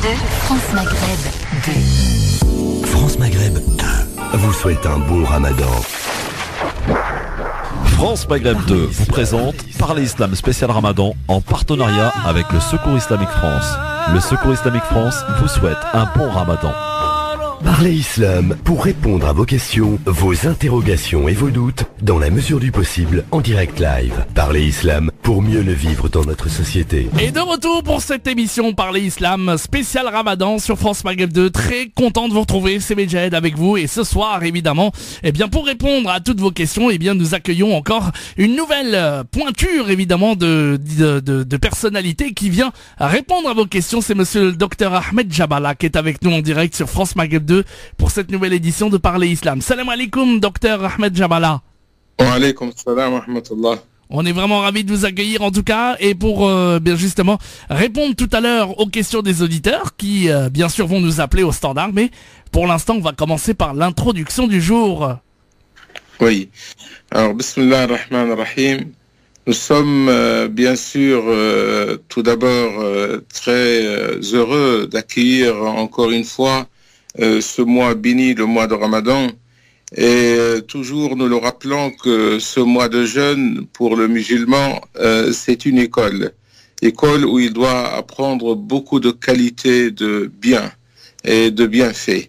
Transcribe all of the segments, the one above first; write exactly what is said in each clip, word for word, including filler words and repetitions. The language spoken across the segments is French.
deux, France Maghreb deux. France Maghreb deux vous souhaite un beau ramadan. France Maghreb deux vous présente Parler Islam spécial Ramadan en partenariat avec le Secours Islamique France. Le Secours Islamique France vous souhaite un bon Ramadan. Parlez Islam pour répondre à vos questions, vos interrogations et vos doutes dans la mesure du possible en direct live. Parlez Islam pour mieux le vivre dans notre société. Et de retour pour cette émission Parler Islam spécial Ramadan sur France Maghreb deux. Très content de vous retrouver, c'est Medjed avec vous. Et ce soir, évidemment, eh bien pour répondre à toutes vos questions, eh bien nous accueillons encore une nouvelle pointure, évidemment, de, de, de, de personnalité qui vient répondre à vos questions. C'est monsieur le docteur Ahmed Jabala qui est avec nous en direct sur France Maghreb deux pour cette nouvelle édition de Parler Islam. Salam alaikum, docteur Ahmed Jabala. Wa alaikum salam wa rahmatullah. On est vraiment ravis de vous accueillir en tout cas, et pour euh, bien justement répondre tout à l'heure aux questions des auditeurs qui euh, bien sûr vont nous appeler au standard, mais pour l'instant on va commencer par l'introduction du jour. Oui, alors bismillah ar-Rahman ar-Rahim. Nous sommes euh, bien sûr euh, tout d'abord euh, très euh, heureux d'accueillir encore une fois euh, ce mois béni, le mois de Ramadan. Et euh, toujours nous le rappelons que ce mois de jeûne pour le musulman, euh, c'est une école. École où il doit apprendre beaucoup de qualités de bien et de bienfaits.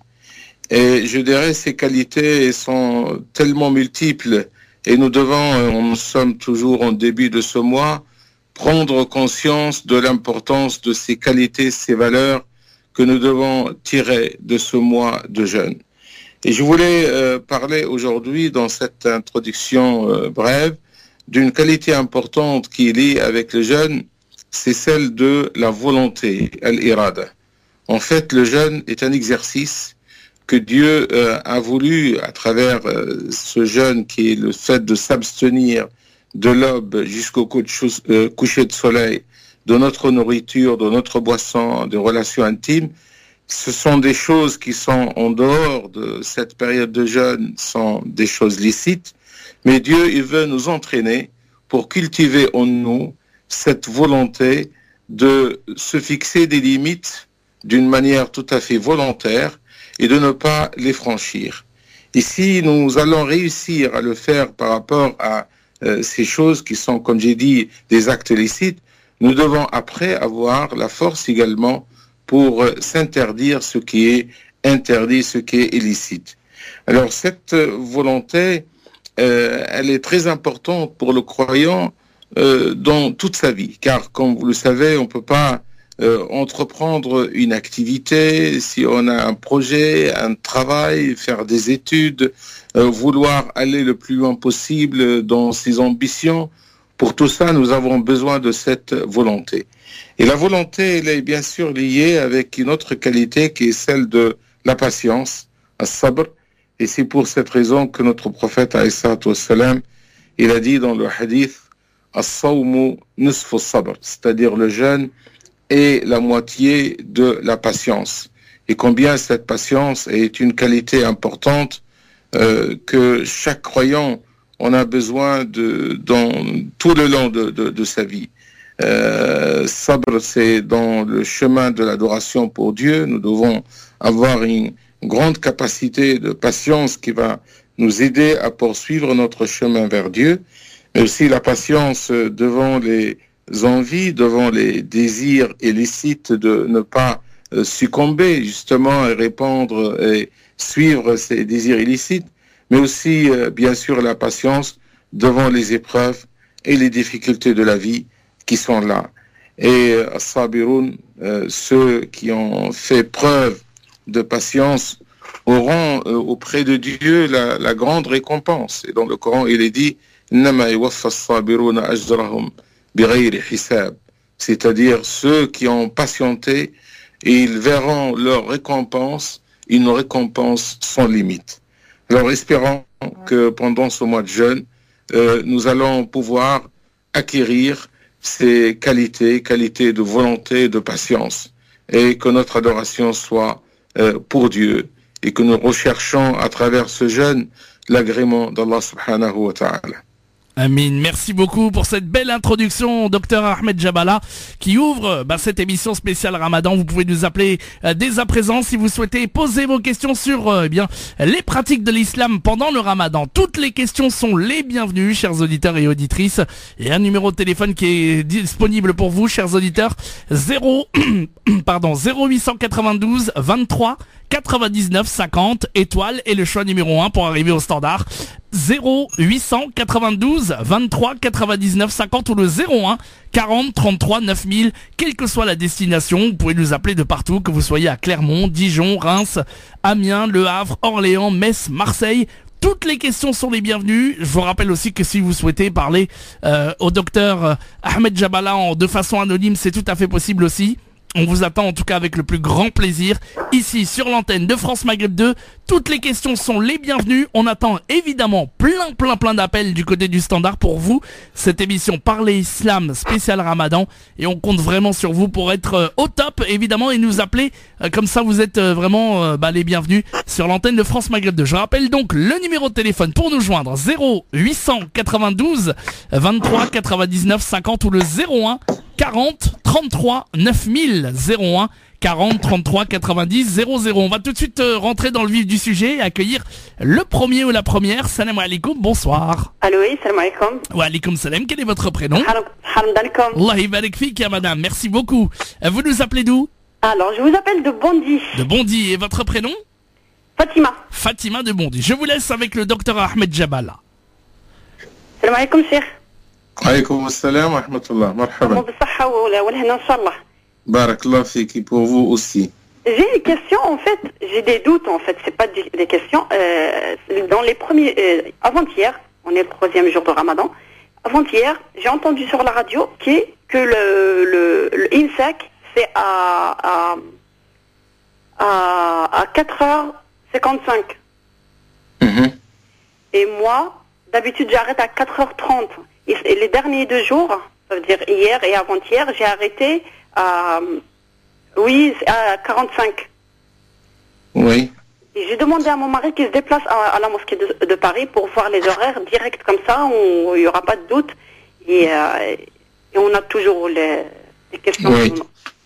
Et je dirais ces qualités sont tellement multiples et nous devons, nous sommes toujours en début de ce mois, prendre conscience de l'importance de ces qualités, ces valeurs que nous devons tirer de ce mois de jeûne. Et je voulais euh, parler aujourd'hui, dans cette introduction euh, brève, d'une qualité importante qui est liée avec le jeûne, c'est celle de la volonté, al-irada. En fait, le jeûne est un exercice que Dieu euh, a voulu, à travers euh, ce jeûne qui est le fait de s'abstenir de l'aube jusqu'au coucher de soleil, de notre nourriture, de notre boisson, des relations intimes. Ce sont des choses qui sont en dehors de cette période de jeûne, sont des choses licites, mais Dieu, il veut nous entraîner pour cultiver en nous cette volonté de se fixer des limites d'une manière tout à fait volontaire et de ne pas les franchir. Et si nous allons réussir à le faire par rapport à euh, ces choses qui sont, comme j'ai dit, des actes licites, nous devons après avoir la force également pour s'interdire ce qui est interdit, ce qui est illicite. Alors cette volonté, euh, elle est très importante pour le croyant euh, dans toute sa vie, car comme vous le savez, on ne peut pas euh, entreprendre une activité si on a un projet, un travail, faire des études, euh, vouloir aller le plus loin possible dans ses ambitions. Pour tout ça, nous avons besoin de cette volonté. Et la volonté, elle est bien sûr liée avec une autre qualité qui est celle de la patience, as-sabr. Et c'est pour cette raison que notre prophète, alayhi salatu wassalam, il a dit dans le hadith, as-sawmu nisfu as-sabr, c'est-à-dire le jeûne est la moitié de la patience. Et combien cette patience est une qualité importante euh, que chaque croyant on a besoin de dans tout le long de, de, de sa vie. Euh, sabr, c'est dans le chemin de l'adoration pour Dieu. Nous devons avoir une grande capacité de patience qui va nous aider à poursuivre notre chemin vers Dieu, mais aussi la patience devant les envies, devant les désirs illicites, de ne pas succomber justement et répondre et suivre ces désirs illicites, mais aussi, euh, bien sûr, la patience devant les épreuves et les difficultés de la vie qui sont là. Et as-sabiroun, euh, ceux qui ont fait preuve de patience, auront euh, auprès de Dieu la, la grande récompense. Et dans le Coran, il est dit « Nama yuwaffa as-sabiruna ajrahum bighayri hisab », c'est-à-dire ceux qui ont patienté, et ils verront leur récompense, une récompense sans limite. Alors espérons que pendant ce mois de jeûne, euh, nous allons pouvoir acquérir ces qualités, qualités de volonté, de patience, et que notre adoration soit euh, pour Dieu, et que nous recherchons à travers ce jeûne l'agrément d'Allah subhanahu wa ta'ala. Amin, merci beaucoup pour cette belle introduction, docteur Ahmed Jabala, qui ouvre bah, cette émission spéciale Ramadan. Vous pouvez nous appeler euh, dès à présent si vous souhaitez poser vos questions sur euh, eh bien les pratiques de l'islam pendant le Ramadan. Toutes les questions sont les bienvenues, chers auditeurs et auditrices. Et un numéro de téléphone qui est disponible pour vous, chers auditeurs, zéro pardon zéro huit cent quatre-vingt-douze vingt-trois quatre-vingt-dix-neuf cinquante étoile et le choix numéro un pour arriver au standard. zéro huit cent quatre-vingt-douze vingt-trois quatre-vingt-dix-neuf cinquante ou le zéro un quarante trente-trois neuf mille, quelle que soit la destination, vous pouvez nous appeler de partout, que vous soyez à Clermont, Dijon, Reims, Amiens, Le Havre, Orléans, Metz, Marseille. Toutes les questions sont les bienvenues. Je vous rappelle aussi que si vous souhaitez parler euh, au docteur euh, Ahmed Jabala en, de façon anonyme, c'est tout à fait possible aussi. On vous attend en tout cas avec le plus grand plaisir ici sur l'antenne de France Maghreb deux. Toutes les questions sont les bienvenues. On attend évidemment plein plein plein d'appels du côté du standard pour vous. Cette émission Parler Islam spécial Ramadan et on compte vraiment sur vous pour être euh, au top évidemment et nous appeler. Euh, comme ça vous êtes euh, vraiment euh, bah, les bienvenus sur l'antenne de France Maghreb deux. Je rappelle donc le numéro de téléphone pour nous joindre zéro huit cent quatre-vingt-douze vingt-trois quatre-vingt-dix-neuf cinquante ou le zéro un quarante trente-trois neuf mille, zéro un quarante trente-trois quatre-vingt-dix zéro zéro. On va tout de suite euh, rentrer dans le vif du sujet et accueillir le premier ou la première. Salam alaikum, bonsoir. Allô, oui, salam alaikum. Wa alaikum salam, quel est votre prénom? Hamdalkom. Allah ibarak fik, madame, merci beaucoup. Euh, Vous nous appelez d'où? Alors, je vous appelle de Bondy. De Bondy, et votre prénom? Fatima. Fatima de Bondy. Je vous laisse avec le docteur Ahmed Jabala. Salam alaikum, cheikh. Alaykoum assalam wa rahmatullah. Marhaba. بالصحة والهنا إن شاء الله. Barakallah fiki pour vous aussi. J'ai une question, en fait, j'ai des doutes, en fait, c'est pas des, des questions. Euh, dans les premiers, euh, avant-hier, on est le troisième jour de Ramadan, avant-hier, j'ai entendu sur la radio qui, que le, le, le IMSAC, c'est à, à, à, à quatre heures cinquante-cinq. Mm-hmm. Et moi, d'habitude, j'arrête à quatre heures trente. Et, et les derniers deux jours, ça veut dire hier et avant-hier, j'ai arrêté à, oui, à quarante-cinq. Oui. Et j'ai demandé à mon mari qu'il se déplace à, à la mosquée de, de Paris pour voir les horaires directs comme ça, où il n'y aura pas de doute. Et, euh, et on a toujours les, les questions. Oui.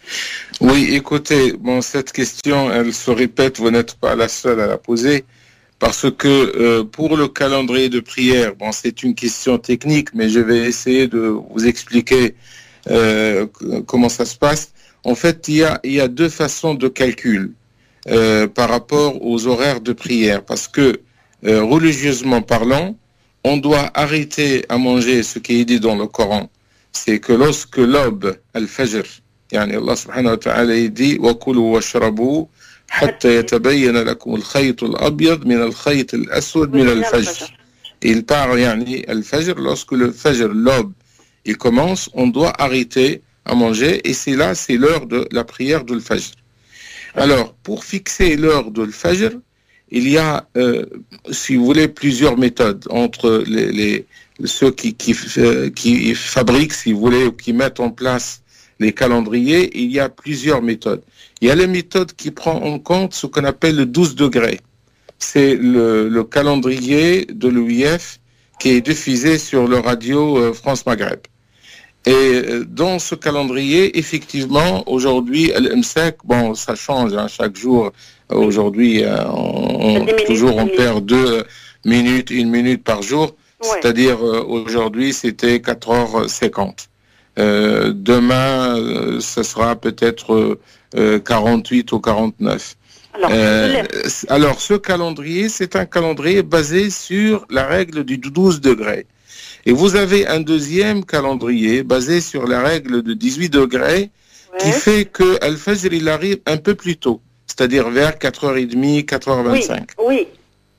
Oui, écoutez, bon, cette question, elle se répète, vous n'êtes pas la seule à la poser. Parce que euh, pour le calendrier de prière, bon, c'est une question technique, mais je vais essayer de vous expliquer euh, comment ça se passe. En fait, il y a, il y a deux façons de calcul euh, par rapport aux horaires de prière. Parce que, euh, religieusement parlant, on doit arrêter à manger ce qui est dit dans le Coran. C'est que lorsque l'aube, al-fajr, yani Allah subhanahu wa ta'ala, il dit « Wa kulu wa shrabu » حتى يتبين لكم الخيط الأبيض من الخيط الأسود من الفجر. Il parle يعني الفجر, lorsque le fajr, l'aube, il commence, on doit arrêter à manger et c'est là, c'est l'heure de la prière de l'fajr. Alors, pour fixer l'heure de l'fajr, il y a, euh, si vous voulez, plusieurs méthodes entre les, les, ceux qui, qui, euh, qui fabriquent, si vous voulez, ou qui mettent en place les calendriers. Il y a plusieurs méthodes. Il y a la méthode qui prend en compte ce qu'on appelle le douze degrés. C'est le, le calendrier de l'O I F qui est diffusé sur le radio euh, France Maghreb. Et euh, dans ce calendrier, effectivement, aujourd'hui, l'IMSAC, bon, ça change hein, chaque jour. Aujourd'hui, euh, on, on, toujours on perd deux minutes, une minute par jour. Ouais. C'est-à-dire, euh, aujourd'hui, c'était quatre heures cinquante. Euh, demain, euh, ce sera peut-être euh, quarante-huit ou quarante-neuf. Alors, euh, alors, ce calendrier, c'est un calendrier basé sur la règle du douze degrés. Et vous avez un deuxième calendrier basé sur la règle de dix-huit degrés, ouais, qui fait que Al-Fajr, il arrive un peu plus tôt, c'est-à-dire vers quatre heures trente, quatre heures vingt-cinq. Oui, oui.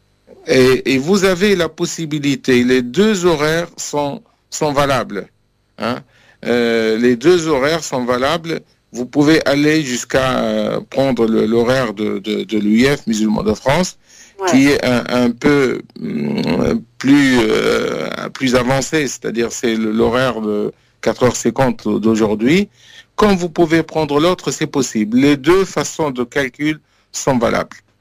Et, et vous avez la possibilité, les deux horaires sont, sont valables, hein. Euh, les deux horaires sont valables. Vous pouvez aller jusqu'à euh, prendre le, l'horaire de, de, de l'U I F Musulmans de France, ouais, qui est un, un peu mm, plus, euh, plus avancé, c'est-à-dire c'est le, l'horaire de quatre heures cinquante d'aujourd'hui. Quand vous pouvez prendre l'autre, c'est possible. Les deux façons de calcul sont valables.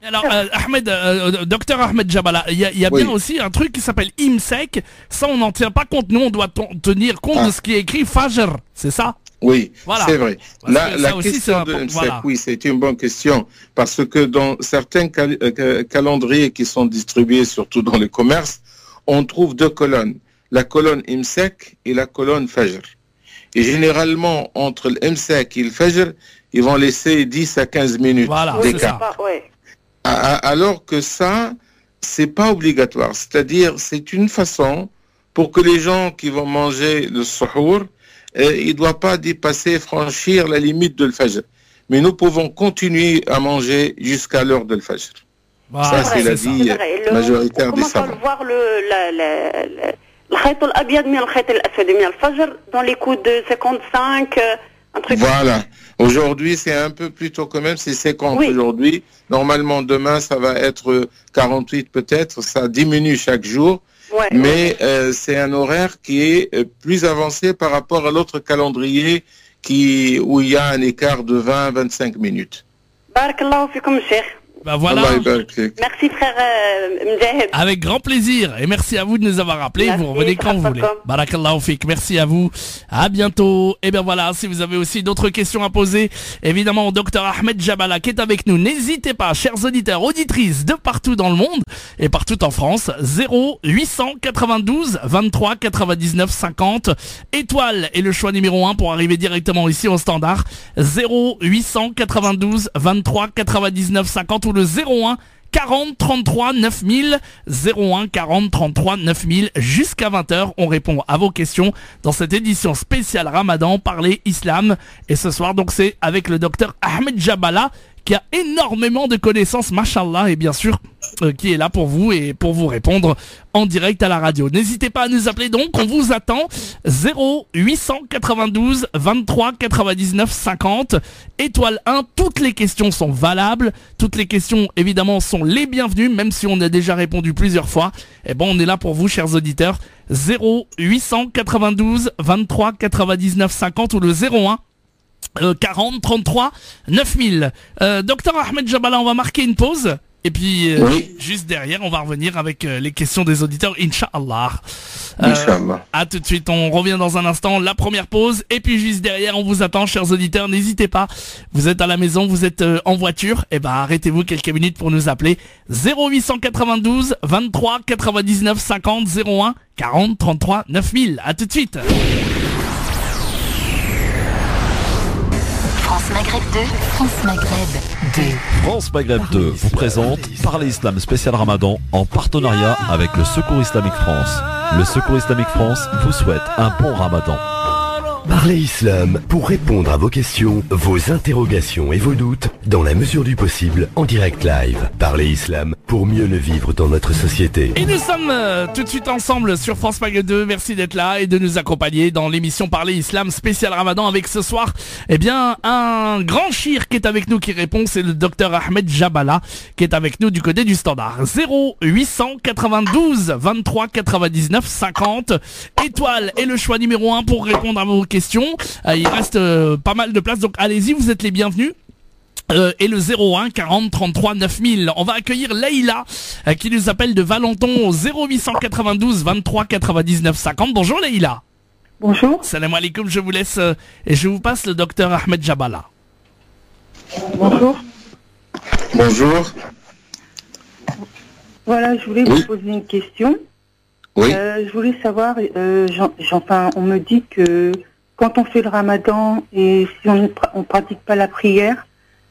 Alors, euh, Ahmed, euh, docteur Ahmed Jabala, il y a, y a Oui. bien aussi un truc qui s'appelle Imsek. Ça, on n'en tient pas compte. Nous, on doit ton- tenir compte Ah. de ce qui est écrit Fajr. C'est ça? Oui, Voilà. c'est vrai. Parce La, que la ça aussi, c'est question de important. l'I M S E C, Voilà. oui, c'est une bonne question. Parce que dans certains cal- euh, calendriers qui sont distribués, surtout dans le commerce, on trouve deux colonnes. La colonne I M S E C et la colonne Fajr. Et généralement, entre le I M S E C et le Fajr, ils vont laisser dix à quinze minutes Voilà, Oui, c'est c'est d'écart. ça. pas, ouais. A- a- Alors que ça, c'est pas obligatoire. C'est-à-dire, c'est une façon pour que les gens qui vont manger le suhour, euh, ils ne doivent pas dépasser, franchir la limite de le fajr. Mais nous pouvons continuer à manger jusqu'à l'heure de le fajr. Voilà, Ça, c'est la ça. vie C'est vrai. Le- majoritaire on des commence à savants. le voir le, la, la, la, le khayt al-abyad min al-khayt al-aswad min al-fajr dans les coups de cinquante-cinq, euh, un truc. Voilà. Aujourd'hui, c'est un peu plus tôt quand même, c'est cinquante Oui. aujourd'hui. Normalement, demain, ça va être quarante-huit peut-être. Ça diminue chaque jour. Ouais, ouais. Mais euh, c'est un horaire qui est euh, plus avancé par rapport à l'autre calendrier qui, où il y a un écart de vingt à vingt-cinq minutes. Barakallahu fikum, Cheikh. Bah voilà. Allah yabarak fik. Merci, frère euh, Mjahid. Avec grand plaisir. Et merci à vous de nous avoir rappelé. Merci, Vous revenez quand vous voulez. Tafakom. Barakallahu fik. Merci à vous. À bientôt. Et bien voilà, si vous avez aussi d'autres questions à poser, évidemment, au docteur Ahmed Jabala qui est avec nous. N'hésitez pas, chers auditeurs, auditrices de partout dans le monde et partout en France. zéro huit cent quatre-vingt-douze vingt-trois quatre-vingt-dix-neuf cinquante. Étoile est le choix numéro un pour arriver directement ici au standard. zéro huit cent quatre-vingt-douze vingt-trois quatre-vingt-dix-neuf cinquante ou le zéro un quarante trente-trois neuf mille, zéro un quarante trente-trois neuf mille. Jusqu'à vingt heures, on répond à vos questions dans cette édition spéciale Ramadan, Parler Islam. Et ce soir, donc, c'est avec le docteur Ahmed Jabala, qui a énormément de connaissances, machallah, et bien sûr, euh, qui est là pour vous et pour vous répondre en direct à la radio. N'hésitez pas à nous appeler donc, on vous attend. zéro huit cent quatre-vingt-douze vingt-trois quatre-vingt-dix-neuf cinquante, étoile un, toutes les questions sont valables, toutes les questions évidemment sont les bienvenues, même si on a déjà répondu plusieurs fois. Et bon, on est là pour vous, chers auditeurs. zéro huit cent quatre-vingt-douze vingt-trois quatre-vingt-dix-neuf cinquante ou le zéro un Euh, quarante trente-trois neuf mille. Euh, docteur Ahmed Jabala, on va marquer une pause. Et puis, euh, Oui. juste derrière, on va revenir avec euh, les questions des auditeurs, Inch'Allah. Euh, Inch'Allah. à tout de suite, on revient dans un instant, la première pause. Et puis, juste derrière, on vous attend, chers auditeurs. N'hésitez pas, vous êtes à la maison, vous êtes euh, en voiture. Et ben, arrêtez-vous quelques minutes pour nous appeler. zéro huit cent quatre-vingt-douze vingt-trois quatre-vingt-dix-neuf cinquante, zéro un quarante trente-trois neuf mille. À tout de suite. France Maghreb deux, France Maghreb deux. France Maghreb deux vous présente Parler Islam spécial Ramadan en partenariat avec le Secours Islamique France. Le Secours Islamique France vous souhaite un bon Ramadan. Parlez Islam pour répondre à vos questions, vos interrogations et vos doutes dans la mesure du possible en direct live. Parlez Islam pour mieux le vivre dans notre société. Et nous sommes euh, tout de suite ensemble sur France Maghreb deux. Merci d'être là et de nous accompagner dans l'émission Parler Islam spécial Ramadan avec ce soir, eh bien, un grand chir qui est avec nous qui répond, c'est le docteur Ahmed Jabala qui est avec nous du côté du standard. zéro huit cent quatre-vingt-douze vingt-trois quatre-vingt-dix-neuf cinquante. Étoile est le choix numéro un pour répondre à vos questions. Euh, il reste euh, pas mal de place, donc allez-y, vous êtes les bienvenus. Euh, et le zéro un quarante trente-trois neuf mille. On va accueillir Leïla euh, qui nous appelle de Valenton au zéro huit cent quatre-vingt-douze vingt-trois quatre-vingt-dix-neuf cinquante. Bonjour Leïla. Bonjour. Salam alaikum, je vous laisse euh, et je vous passe le docteur Ahmed Jabala. Bonjour. Bonjour. Voilà, je voulais Oui. vous poser une question. Oui. Euh, je voulais savoir, euh, j'en- j'en- enfin, on me dit que quand on fait le ramadan et si on ne pra- on pratique pas la prière,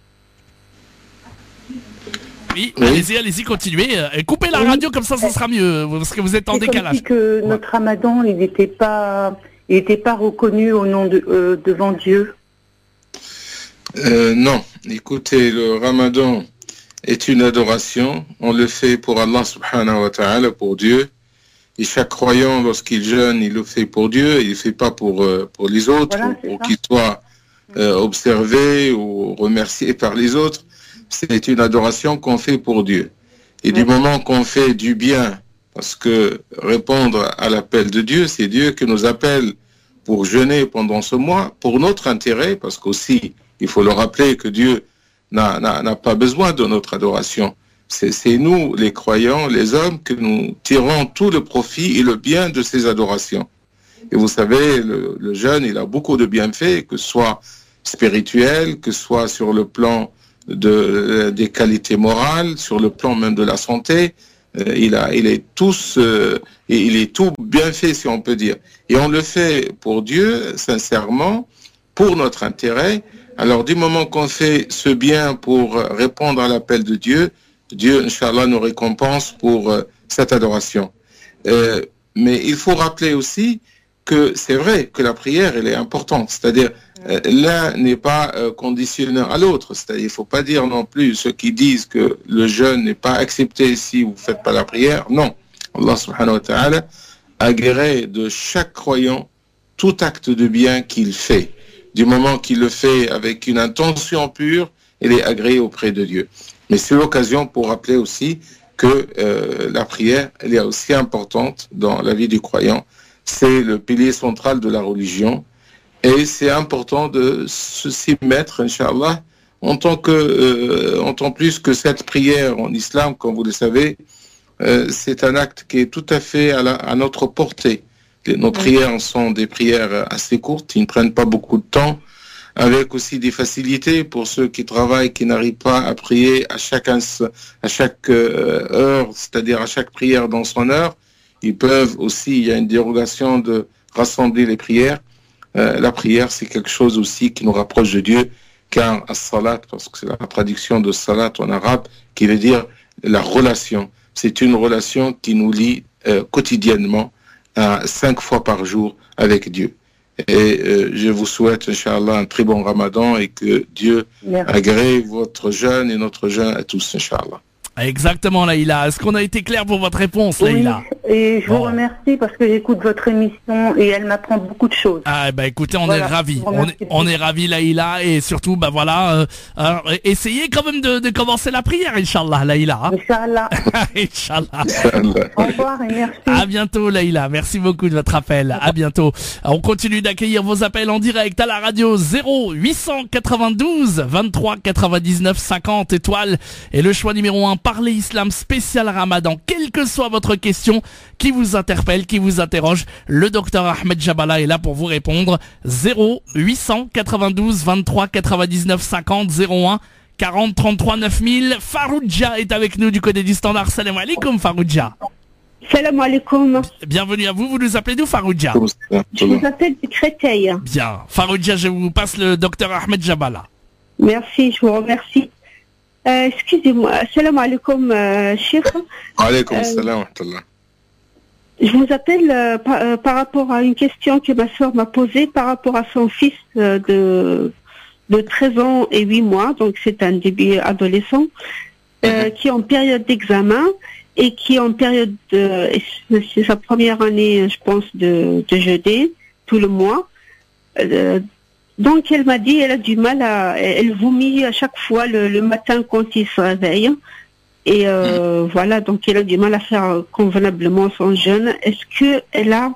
Oui, Oui. allez-y, allez-y, continuez. Euh, et coupez la Oui. radio comme ça, ça sera mieux parce que vous êtes en c'est comme décalage. si que notre ramadan, il n'était pas, il n'était pas reconnu au nom de, euh, devant Dieu. Euh, non, écoutez, le ramadan est une adoration. On le fait pour Allah subhanahu wa ta'ala, pour Dieu. Et chaque croyant, lorsqu'il jeûne, il le fait pour Dieu. Il ne le fait pas pour, euh, pour les autres, Voilà, ou c'est pour ça. qu'il soit euh, observé ou remercié par les autres. C'est une adoration qu'on fait pour Dieu. Et du Oui. moment qu'on fait du bien, parce que répondre à l'appel de Dieu, c'est Dieu qui nous appelle pour jeûner pendant ce mois, pour notre intérêt, parce qu'aussi, il faut le rappeler que Dieu n'a, n'a, n'a pas besoin de notre adoration. c'est, c'est nous, les croyants, les hommes, que nous tirons tout le profit et le bien de ces adorations. Et vous savez, le, le jeûne, il a beaucoup de bienfaits, que ce soit spirituel, que ce soit sur le plan de, des qualités morales, sur le plan même de la santé. Euh, il, a, il est tous, euh, il est tout bien fait, si on peut dire. Et on le fait pour Dieu, sincèrement, pour notre intérêt. Alors, du moment qu'on fait ce bien pour répondre à l'appel de Dieu, Dieu, Inch'Allah, nous récompense pour euh, cette adoration. Euh, mais il faut rappeler aussi que c'est vrai que la prière, elle est importante. C'est-à-dire, euh, l'un n'est pas euh, conditionné à l'autre. C'est-à-dire, il ne faut pas dire non plus ceux qui disent que le jeûne n'est pas accepté si vous ne faites pas la prière. Non. Allah subhanahu wa ta'ala agrée de chaque croyant tout acte de bien qu'il fait. Du moment qu'il le fait avec une intention pure, il est agréé auprès de Dieu. Mais c'est l'occasion pour rappeler aussi que euh, la prière, elle est aussi importante dans la vie du croyant. C'est le pilier central de la religion et c'est important de s'y mettre, Inch'Allah, en tant que, euh, en tant plus que cette prière en islam, comme vous le savez, euh, c'est un acte qui est tout à fait à, la, à notre portée. Nos prières sont des prières assez courtes, ils ne prennent pas beaucoup de temps, avec aussi des facilités pour ceux qui travaillent, qui n'arrivent pas à prier à chaque, à chaque euh, heure, c'est-à-dire à chaque prière dans son heure. Ils peuvent aussi, il y a une dérogation de rassembler les prières. Euh, la prière, c'est quelque chose aussi qui nous rapproche de Dieu, car as-salat, parce que c'est la traduction de salat en arabe, qui veut dire la relation. C'est une relation qui nous lie euh, quotidiennement, à cinq fois par jour avec Dieu. Et euh, je vous souhaite, Inch'Allah, un très bon Ramadan et que Dieu Merci. agrée votre jeûne et notre jeûne à tous, Inch'Allah. Exactement, Laïla. Est-ce qu'on a été clair pour votre réponse, oui, Laïla? Et je bon. vous remercie parce que j'écoute votre émission et elle m'apprend beaucoup de choses. Ah bah écoutez, on voilà, est ravis. On est, on est ravis, Laïla, et surtout, bah voilà, euh, euh, essayez quand même de, de commencer la prière, Inch'Allah, Laïla. Hein. Inch'Allah. Inch'Allah. Au revoir et merci. À bientôt, Laïla. Merci beaucoup de votre appel. À bientôt. On continue d'accueillir vos appels en direct à la radio zéro huit cent quatre-vingt-douze vingt-trois quatre-vingt-dix-neuf cinquante étoiles et le choix numéro un. Parler Islam spécial Ramadan, quelle que soit votre question qui vous interpelle, qui vous interroge, le docteur Ahmed Jabala est là pour vous répondre. Zéro huit cent quatre-vingt-douze vingt-trois quatre-vingt-dix-neuf cinquante zéro un quarante trente-trois neuf mille. Farouja est avec nous du côté du standard. Salam alaikum Farouja. Salam alaikum. Bienvenue à vous, vous nous appelez d'où Farouja? Je vous appelle de Créteil. Bien, Farouja, je vous passe le docteur Ahmed Jabala. Merci, je vous remercie. Euh, excusez-moi, salam alaikum, euh, Cheikh. Alaikum salam, euh, Je vous appelle euh, par, euh, par rapport à une question que ma soeur m'a posée par rapport à son fils euh, de, de treize ans et huit mois, donc c'est un début adolescent, euh, mm-hmm. qui est en période d'examen et qui est en période de, c'est sa première année, je pense, de, de jeûner tout le mois. Euh, Donc elle m'a dit, elle a du mal à, elle vomit à chaque fois le, le matin quand il se réveille. Et euh, mmh. voilà, donc elle a du mal à faire convenablement son jeûne. Est-ce que elle a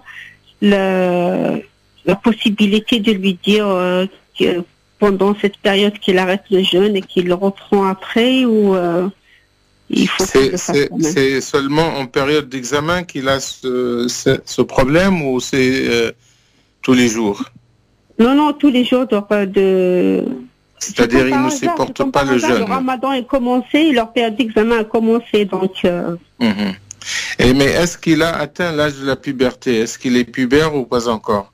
la, la possibilité de lui dire euh, que pendant cette période qu'il arrête le jeûne et qu'il le reprend après, ou euh, il faut c'est, c'est, c'est seulement en période d'examen qu'il a ce, ce, ce problème, ou c'est euh, tous les jours? Non, non, tous les jours de... de... C'est-à-dire ils ne supportent pas le jeûne. Le ramadan est commencé, leur période d'examen a commencé, donc... Euh... Mmh. Et mais est-ce qu'il a atteint l'âge de la puberté? Est-ce qu'il est pubère ou pas encore?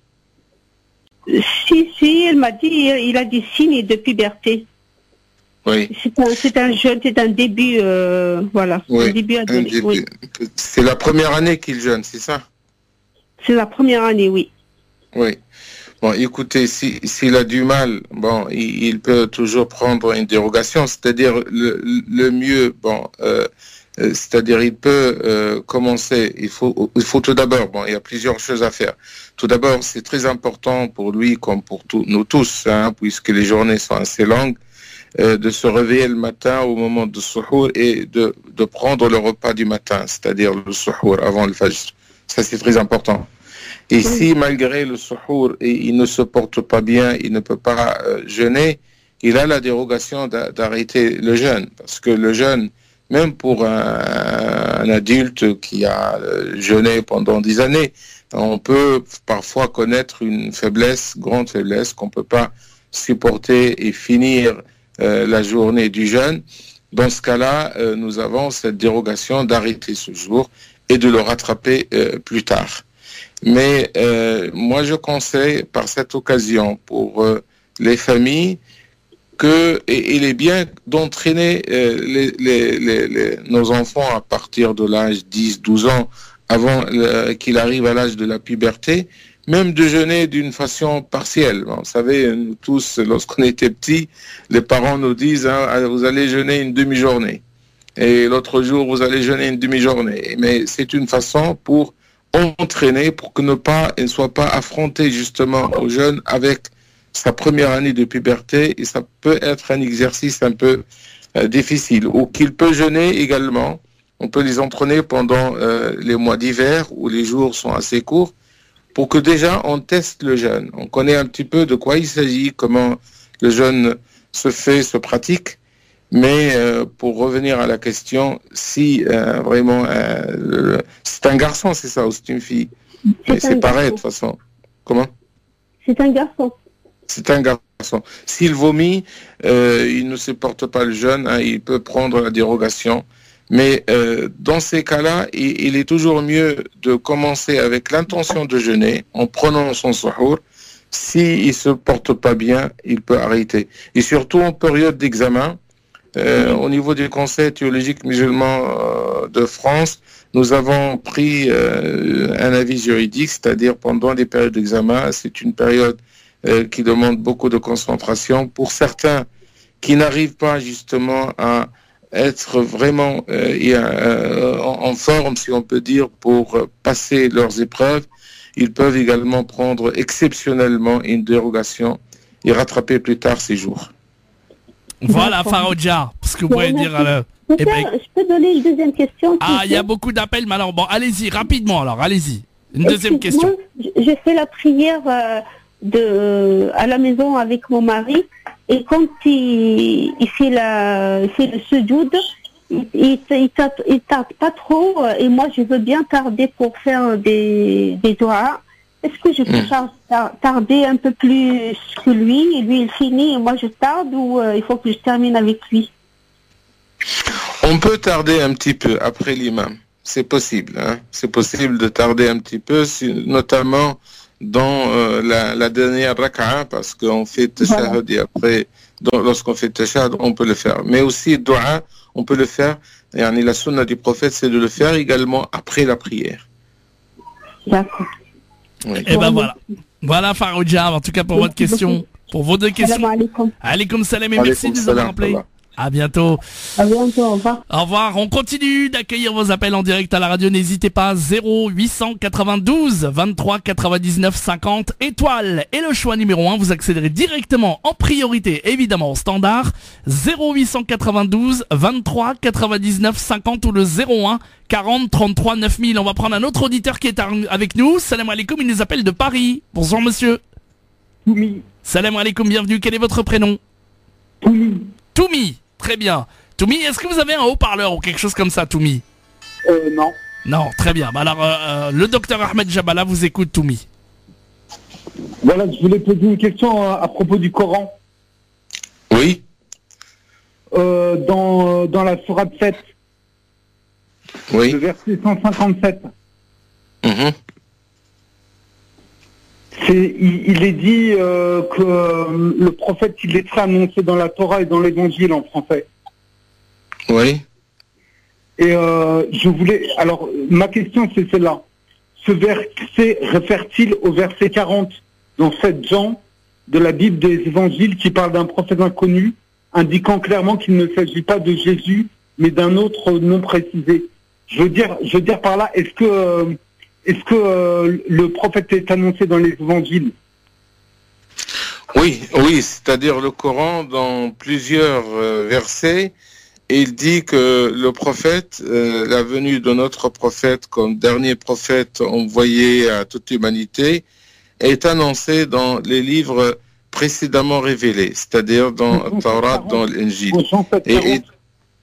Si, si, elle m'a dit, il a des signes de puberté. Oui. C'est un, c'est un jeûne, c'est un début, euh, voilà. Oui, un début à un début. Oui. C'est la première année qu'il jeûne, c'est ça? C'est la première année, oui. Oui. Bon, écoutez, si, s'il a du mal, bon, il, il peut toujours prendre une dérogation, c'est-à-dire le, le mieux, bon, euh, euh, c'est-à-dire il peut euh, commencer, il faut, il faut tout d'abord, bon, il y a plusieurs choses à faire. Tout d'abord, c'est très important pour lui, comme pour tous, nous tous, hein, puisque les journées sont assez longues, euh, de se réveiller le matin au moment de suhour et de, de prendre le repas du matin, c'est-à-dire le suhour avant le fajr. Ça, c'est très important. Et si, malgré le suhour, il ne se porte pas bien, il ne peut pas euh, jeûner, il a la dérogation d'a- d'arrêter le jeûne. Parce que le jeûne, même pour un, un adulte qui a jeûné pendant dix années. On peut parfois connaître une faiblesse, grande faiblesse, qu'on ne peut pas supporter et finir euh, la journée du jeûne. Dans ce cas-là, euh, nous avons cette dérogation d'arrêter ce jour et de le rattraper euh, plus tard. Mais euh, moi, je conseille par cette occasion pour euh, les familles que et, il est bien d'entraîner euh, les, les, les, les, nos enfants à partir de l'âge dix douze ans, avant euh, qu'il arrive à l'âge de la puberté, même de jeûner d'une façon partielle. Bon, vous savez, nous tous, lorsqu'on était petits, les parents nous disent hein, vous allez jeûner une demi-journée. Et l'autre jour, vous allez jeûner une demi-journée. Mais c'est une façon pour entraîner, pour que ne pas, ne soit pas affronté justement au jeûne avec sa première année de puberté. Et ça peut être un exercice un peu euh, difficile. Ou qu'il peut jeûner également. On peut les entraîner pendant euh, les mois d'hiver où les jours sont assez courts pour que déjà on teste le jeûne. On connaît un petit peu de quoi il s'agit, comment le jeûne se fait, se pratique. Mais euh, pour revenir à la question, si euh, vraiment euh, le, c'est un garçon, c'est ça, ou c'est une fille? C'est, c'est pareil de toute façon. Comment? C'est un garçon. C'est un garçon. S'il vomit, euh, il ne supporte pas le jeûne, hein, il peut prendre la dérogation. Mais euh, dans ces cas-là, il, il est toujours mieux de commencer avec l'intention de jeûner en prenant son suhour. S'il ne se porte pas bien, il peut arrêter. Et surtout en période d'examen, euh, au niveau du Conseil théologique musulman euh, de France, nous avons pris euh, un avis juridique, c'est-à-dire pendant les périodes d'examen, c'est une période euh, qui demande beaucoup de concentration. Pour certains qui n'arrivent pas justement à être vraiment euh, euh, en, en forme, si on peut dire, pour passer leurs épreuves, ils peuvent également prendre exceptionnellement une dérogation et rattraper plus tard ces jours. Voilà, Farouja, ce que vous pouvez dire. Alors, eh ben... Je peux donner une deuxième question? Ah, il y a beaucoup d'appels, mais alors, bon, allez-y, rapidement, alors, allez-y. Une deuxième question. Moi, je fais la prière euh, de, à la maison avec mon mari, et quand il, il, fait, la, il fait le sujoud, il, il, il, tarde, il tarde pas trop, et moi, je veux bien tarder pour faire des, des doigts. Est-ce que je peux mmh. tarder un peu plus que lui, et lui il finit et moi je tarde, ou euh, il faut que je termine avec lui? On peut tarder un petit peu après l'imam, c'est possible. Hein? C'est possible de tarder un petit peu, notamment dans euh, la, la dernière raka'a, parce qu'on fait tashahhud voilà. Et après, dans, lorsqu'on fait tashahhud, on peut le faire. Mais aussi dua, on peut le faire. Et la sunna du prophète, c'est de le faire également après la prière. D'accord. Oui. Et ben voilà. Voilà Farouja, en tout cas pour votre question, pour vos deux questions. Alaykoum salam et merci de nous avoir rappelé. À bientôt. À bientôt, au revoir. Au revoir. On continue d'accueillir vos appels en direct à la radio. N'hésitez pas. zéro huit cent quatre-vingt-douze vingt-trois quatre-vingt-dix-neuf cinquante étoiles. Et le choix numéro un, vous accéderez directement en priorité, évidemment, au standard. zéro huit cent quatre-vingt-douze vingt-trois quatre-vingt-dix-neuf cinquante ou le zéro un quarante trente-trois neuf mille. On va prendre un autre auditeur qui est avec nous. Salam alaikum, il nous appelle de Paris. Bonjour monsieur. Toumi. Salam alaikum, bienvenue. Quel est votre prénom? Toumi. Toumi. Très bien. Toumi, est-ce que vous avez un haut-parleur ou quelque chose comme ça, Toumi? Euh, non. Non, très bien. Bah alors, euh, le docteur Ahmed Jabala vous écoute, Toumi. Voilà, je voulais poser une question à, à propos du Coran. Oui. Euh, dans, dans la sourate sept. Oui. Le verset cent cinquante-sept. Mm-hmm. C'est, il, il est dit euh, que euh, le prophète, il est très annoncé dans la Torah et dans l'évangile en français. Oui. Et euh, je voulais... Alors, ma question, c'est celle-là. Ce verset réfère-t-il au verset quarante dans sept Jean de la Bible des évangiles qui parle d'un prophète inconnu, indiquant clairement qu'il ne s'agit pas de Jésus, mais d'un autre nom précisé? Je veux dire, je veux dire par là, est-ce que... Euh, Est-ce que euh, le prophète est annoncé dans les évangiles? Oui, oui, c'est-à-dire le Coran, dans plusieurs euh, versets, il dit que le prophète, euh, la venue de notre prophète comme dernier prophète envoyé à toute l'humanité, est annoncé dans les livres précédemment révélés, c'est-à-dire dans le Torah, dans l'Injil. Et, et,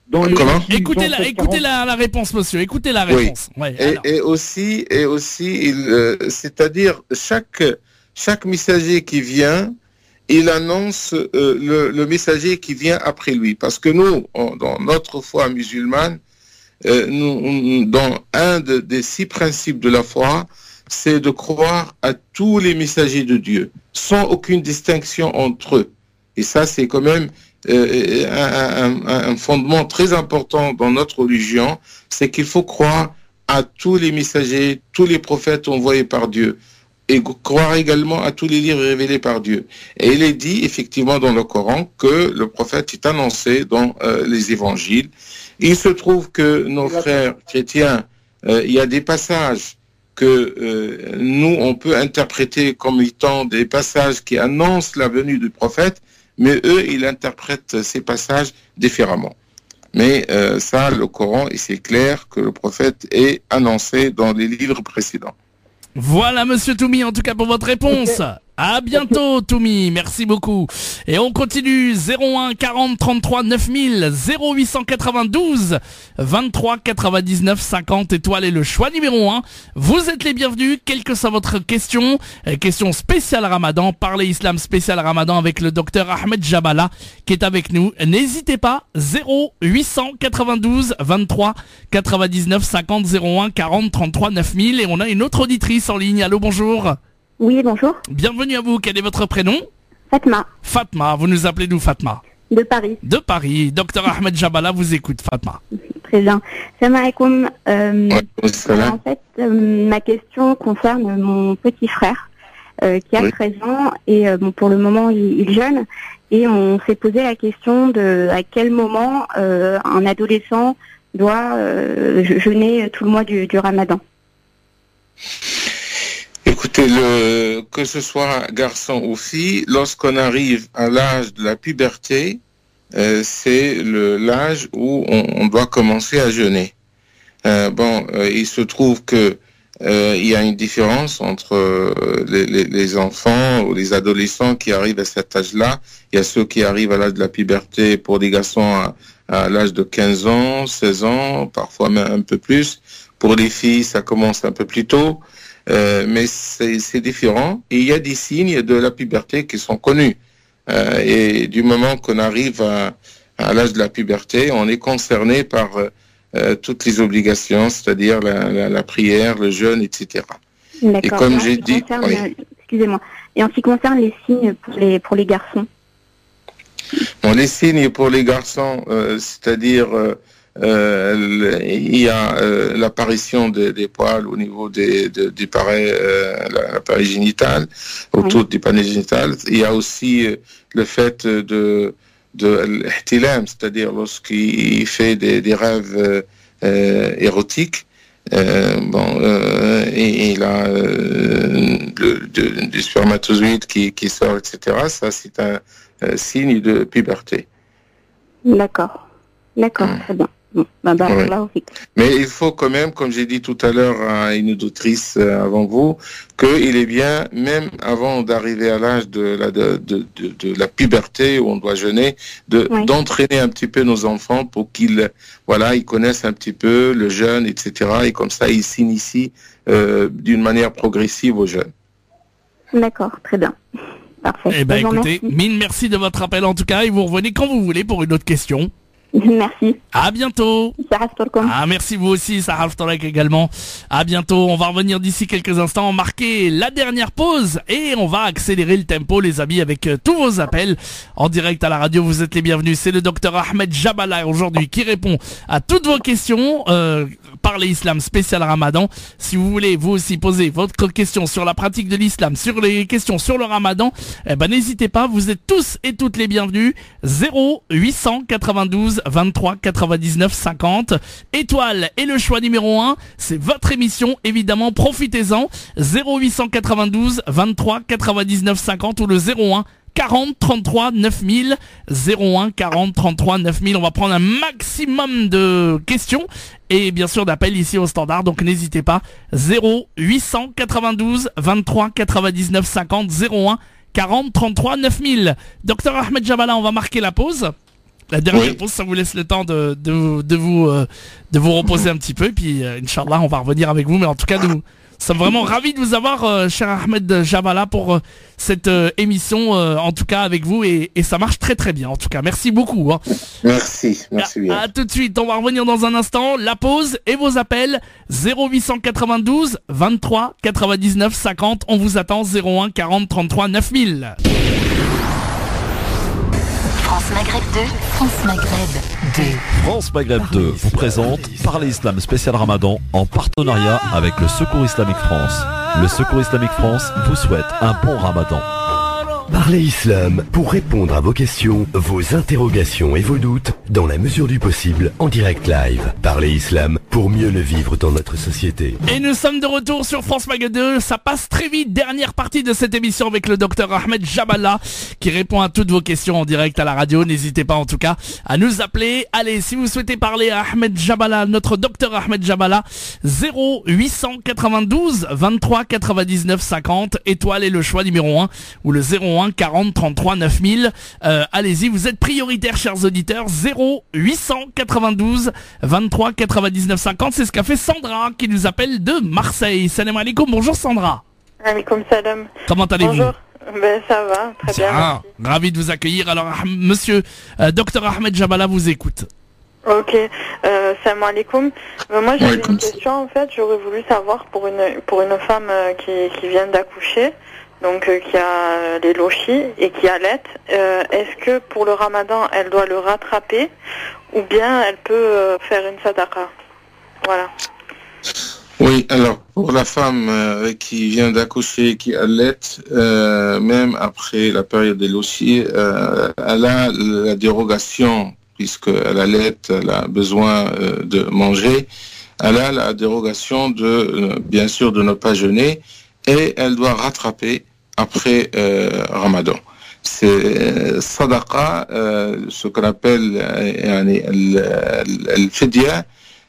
dans les Comment Écoutez la, écoutez la, la réponse, monsieur. Écoutez la réponse. Oui. Ouais, et, et aussi, et aussi, il, euh, c'est-à-dire chaque chaque messager qui vient, il annonce euh, le, le messager qui vient après lui. Parce que nous, on, dans notre foi musulmane, euh, nous, on, dans un de, des six principes de la foi, c'est de croire à tous les messagers de Dieu, sans aucune distinction entre eux. Et ça, c'est quand même euh, un, un, un fondement très important dans notre religion, c'est qu'il faut croire à tous les messagers, tous les prophètes envoyés par Dieu, et croire également à tous les livres révélés par Dieu. Et il est dit effectivement dans le Coran que le prophète est annoncé dans euh, les évangiles. Il se trouve que nos frères chrétiens, euh, il y a des passages que euh, nous, on peut interpréter comme étant des passages qui annoncent la venue du prophète, mais eux, ils interprètent ces passages différemment. Mais euh, ça, le Coran, et c'est clair que le prophète est annoncé dans les livres précédents. Voilà, monsieur Toumi, en tout cas pour votre réponse. Okay. À bientôt, Toumi. Merci beaucoup. Et on continue. zéro un quarante trente-trois neuf mille, zéro huit cent quatre-vingt-douze vingt-trois quatre-vingt-dix-neuf cinquante étoiles et le choix numéro un. Vous êtes les bienvenus, quelle que soit votre question. Question spéciale Ramadan. Parler Islam spécial Ramadan avec le docteur Ahmed Jabala qui est avec nous. N'hésitez pas. zéro huit cent quatre-vingt-douze vingt-trois quatre-vingt-dix-neuf cinquante, zéro un quarante trente-trois neuf mille. Et on a une autre auditrice en ligne. Allô, bonjour. Oui, bonjour. Bienvenue à vous. Quel est votre prénom? Fatma. Fatma, vous nous appelez d'où, Fatma? De Paris. De Paris. Docteur Ahmed Jabala vous écoute, Fatma. Très bien. Salam alaikum. Euh, en fait, euh, ma question concerne mon petit frère euh, qui a oui. treize ans et euh, bon, pour le moment, il, il jeûne. Et on s'est posé la question de à quel moment euh, un adolescent doit euh, jeûner tout le mois du, du Ramadan. Écoutez, le, que ce soit garçon ou fille, lorsqu'on arrive à l'âge de la puberté, euh, c'est le, l'âge où on, on doit commencer à jeûner. Euh, bon, euh, il se trouve que euh, il y a une différence entre euh, les, les, les enfants ou les adolescents qui arrivent à cet âge-là. Il y a ceux qui arrivent à l'âge de la puberté pour des garçons à, à l'âge de quinze ans, seize ans, parfois même un peu plus. Pour les filles, ça commence un peu plus tôt. Euh, mais c'est, c'est différent. Et il y a des signes de la puberté qui sont connus. Euh, et du moment qu'on arrive à, à l'âge de la puberté, on est concerné par euh, toutes les obligations, c'est-à-dire la, la, la prière, le jeûne, et cetera. D'accord. Et comme j'ai dit, concerne, oui. excusez-moi. Et en ce qui concerne les signes pour les pour les garçons. Bon, les signes pour les garçons, euh, c'est-à-dire euh, Euh, il y a euh, l'apparition de, des poils au niveau des, de, du pareil, euh, l'appareil génital, autour oui. du panier génital. Il y a aussi euh, le fait de, de l'ihtilam, c'est-à-dire lorsqu'il fait des, des rêves euh, euh, érotiques. Euh, bon, euh, et il a euh, le, de, du spermatozoïde qui, qui sort, et cetera. Ça, c'est un euh, signe de puberté. D'accord. D'accord, mmh. Très bien. Bon, bah, bah, oui. là, mais il faut quand même, comme j'ai dit tout à l'heure à une auditrice euh, avant vous, qu'il est bien, même avant d'arriver à l'âge de la, de, de, de, de la puberté où on doit jeûner, de, oui. d'entraîner un petit peu nos enfants pour qu'ils, voilà, ils connaissent un petit peu le jeûne, et cetera. Et comme ça, ils s'initient euh, d'une manière progressive au jeûne. D'accord, très bien. Parfait. Eh ben, écoutez, mille merci de votre appel en tout cas, et vous revenez quand vous voulez pour une autre question. Merci. À bientôt. Ah, merci vous aussi, Sarah Ftorek également. À bientôt. On va revenir d'ici quelques instants, marquer la dernière pause et on va accélérer le tempo, les amis, avec euh, tous vos appels en direct à la radio. Vous êtes les bienvenus. C'est le docteur Ahmed Jabala aujourd'hui qui répond à toutes vos questions. Euh, Parler Islam spécial Ramadan. Si vous voulez vous aussi poser votre question sur la pratique de l'islam, sur les questions sur le Ramadan, eh ben n'hésitez pas. Vous êtes tous et toutes les bienvenus. zéro huit cent quatre-vingt-douze vingt-trois quatre-vingt-dix-neuf cinquante étoiles et le choix numéro un, c'est votre émission évidemment, profitez-en. Zéro huit cent quatre-vingt-douze vingt-trois quatre-vingt-dix-neuf cinquante ou le zéro un quarante trente-trois neuf mille, zéro un quarante trente-trois neuf mille. On va prendre un maximum de questions et bien sûr d'appels ici au standard, donc n'hésitez pas. Zéro huit cent quatre-vingt-douze vingt-trois quatre-vingt-dix-neuf cinquante, zéro un quarante trente-trois neuf mille. Docteur Ahmed Jabala, on va marquer la pause La dernière Oui. pause, ça vous laisse le temps de, de, de, vous, euh, de vous reposer un petit peu. Et puis, euh, Inch'Allah, on va revenir avec vous. Mais en tout cas, nous sommes vraiment ravis de vous avoir, euh, cher Ahmed Jabala, pour euh, cette euh, émission, euh, en tout cas avec vous. Et, et ça marche très très bien. En tout cas, merci beaucoup. Hein. Merci, merci bien. À, à tout de suite, on va revenir dans un instant. La pause et vos appels. zéro huit cent quatre-vingt-douze vingt-trois quatre-vingt-dix-neuf cinquante. On vous attend. zéro un quarante trente-trois neuf mille. France Maghreb deux, France Maghreb deux. France Maghreb deux vous présente Parler Islam spécial Ramadan en partenariat avec le Secours Islamique France. Le Secours Islamique France vous souhaite un bon Ramadan. Parlez Islam pour répondre à vos questions, vos interrogations et vos doutes dans la mesure du possible en direct live. Parlez Islam pour mieux le vivre dans notre société. Et nous sommes de retour sur France Maghreb deux. Ça passe très vite. Dernière partie de cette émission avec le docteur Ahmed Jabala qui répond à toutes vos questions en direct à la radio. N'hésitez pas en tout cas à nous appeler. Allez, si vous souhaitez parler à Ahmed Jabala, notre docteur Ahmed Jabala, zéro huit cent quatre-vingt-douze vingt-trois quatre-vingt-dix-neuf cinquante, étoile et le choix numéro un, ou le zéro un quarante trente-trois neuf mille. Euh, allez-y, vous êtes prioritaires, chers auditeurs. Zéro huit cent quatre-vingt-douze vingt-trois quatre-vingt-dix-neuf cinquante. C'est ce qu'a fait Sandra qui nous appelle de Marseille. Salam alaikum. Bonjour Sandra. Alaikum salam. Comment allez-vous? Bonjour. Ben ça va, très bien. Ah, ravi de vous accueillir. Alors, ah, monsieur euh, docteur Ahmed Jabala vous écoute. Ok, euh, salam alaikum. Euh, moi j'avais une question en fait. J'aurais voulu savoir pour une pour une femme euh, qui qui vient d'accoucher, donc euh, qui a les lochis et qui allait, euh, est-ce que pour le Ramadan elle doit le rattraper ou bien elle peut euh, faire une sadaqa? Voilà. Oui, alors pour la femme euh, qui vient d'accoucher, qui allait, euh, même après la période des lochis, euh, elle a la dérogation, puisqu'elle allait, elle a besoin euh, de manger, elle a la dérogation de, euh, bien sûr, de ne pas jeûner, et elle doit rattraper après euh, Ramadan. C'est euh, sadaqa, euh, ce qu'on appelle euh, le fidya,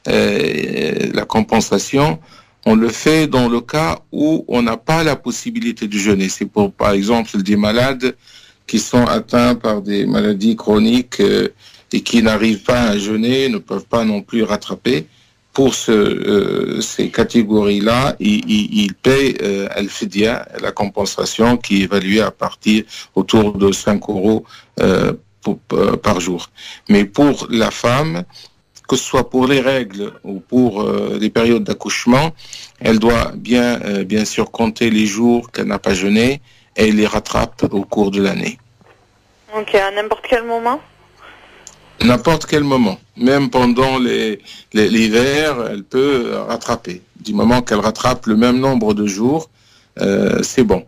euh, la compensation. On le fait dans le cas où on n'a pas la possibilité de jeûner. C'est pour, par exemple, des malades qui sont atteints par des maladies chroniques euh, et qui n'arrivent pas à jeûner, ne peuvent pas non plus rattraper. Pour ce, euh, ces catégories-là, ils, ils, ils payent euh, al-fidya, la compensation qui est évaluée à partir autour de cinq euros euh, pour, euh, par jour. Mais pour la femme, que ce soit pour les règles ou pour euh, les périodes d'accouchement, elle doit bien, euh, bien sûr compter les jours qu'elle n'a pas jeûné et les rattrape au cours de l'année. Ok, à n'importe quel moment? N'importe quel moment, même pendant les, les, l'hiver, elle peut rattraper. Du moment qu'elle rattrape le même nombre de jours, euh, c'est bon.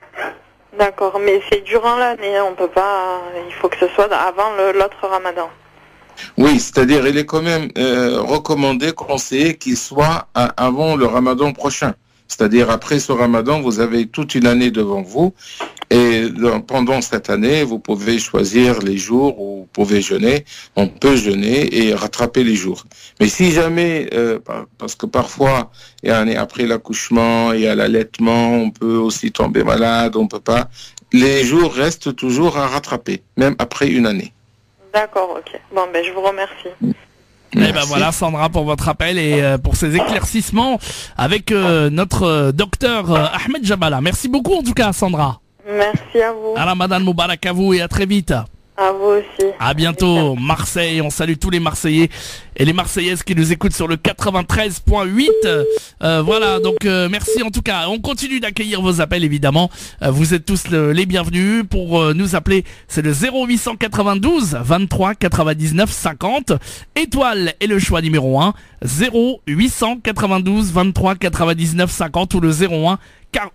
D'accord, mais c'est durant l'année, on peut pas. Il faut que ce soit avant le, l'autre Ramadan. Oui, c'est-à-dire il est quand même euh, recommandé, conseillé qu'il soit à, avant le Ramadan prochain. C'est-à-dire après ce Ramadan, vous avez toute une année devant vous. Et pendant cette année, vous pouvez choisir les jours où vous pouvez jeûner. On peut jeûner et rattraper les jours. Mais si jamais, euh, parce que parfois, il y a un après l'accouchement, il y a l'allaitement, on peut aussi tomber malade, on peut pas. Les jours restent toujours à rattraper, même après une année. D'accord, ok. Bon, ben je vous remercie. Eh ben voilà Sandra pour votre appel et euh, pour ces éclaircissements avec euh, notre euh, docteur euh, Ahmed Jabala. Merci beaucoup en tout cas Sandra. Merci à vous. À la Ramadan Moubarak à vous et à très vite. À vous aussi. À bientôt Marseille, on salue tous les Marseillais et les Marseillaises qui nous écoutent sur le quatre-vingt-treize point huit. Euh, voilà, donc euh, merci en tout cas. On continue d'accueillir vos appels évidemment. Euh, vous êtes tous le, les bienvenus pour euh, nous appeler. C'est le zéro huit cent quatre-vingt-douze vingt-trois quatre-vingt-dix-neuf cinquante. Étoile et le choix numéro un. zéro huit cent quatre-vingt-douze vingt-trois quatre-vingt-dix-neuf cinquante ou le zéro un car...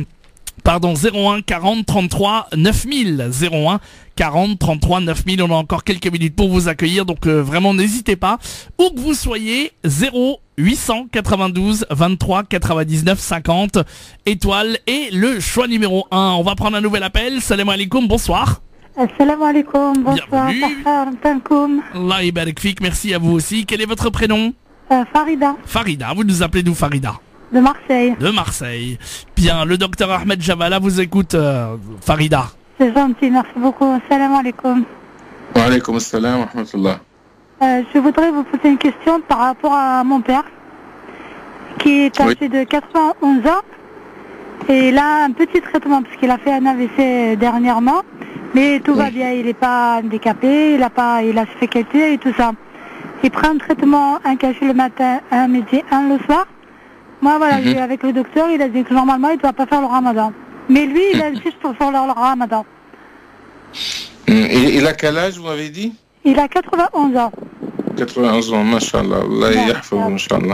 Pardon, zéro un quarante trente-trois neuf mille. zéro un quarante trente-trois neuf mille. On a encore quelques minutes pour vous accueillir, donc euh, vraiment n'hésitez pas. Où que vous soyez, zéro huit cent quatre-vingt-douze vingt-trois quatre-vingt-dix-neuf cinquante. Étoile et le choix numéro un. On va prendre un nouvel appel. Salam alaikum, bonsoir. Assalamu alaikum, bonsoir. Bienvenue. Allah ibarak fik, merci à vous aussi. Quel est votre prénom? euh, Farida. Farida, vous nous appelez d'où Farida? De Marseille. De Marseille. Bien, le docteur Ahmed Jabala vous écoute, euh, Farida. C'est gentil, merci beaucoup. Salam alaikum. Wa alaykoum assalam wa rahmatullah. Euh, je voudrais vous poser une question par rapport à mon père, qui est âgé oui. de quatre-vingt-onze ans. Et il a un petit traitement, parce qu'il a fait un A V C dernièrement. Mais tout oui. va bien, il n'est pas handicapé, il a, pas, il a ses facultés et tout ça. Il prend un traitement, un cachet le matin, un midi, un le soir. Moi, voilà, mm-hmm. j'ai avec le docteur, il a dit que normalement, il ne doit pas faire le ramadan. Mais lui, il insiste pour faire le ramadan. Et il a quel âge, vous m'avez dit? Il a quatre-vingt-onze ans. quatre-vingt-onze ans, mashallah, Allah yahfaz, mashallah.